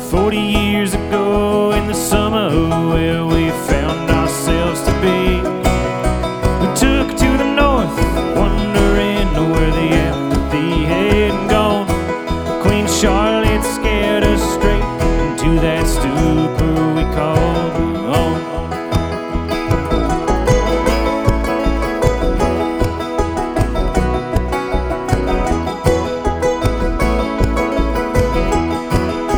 40 years ago in the summer where we found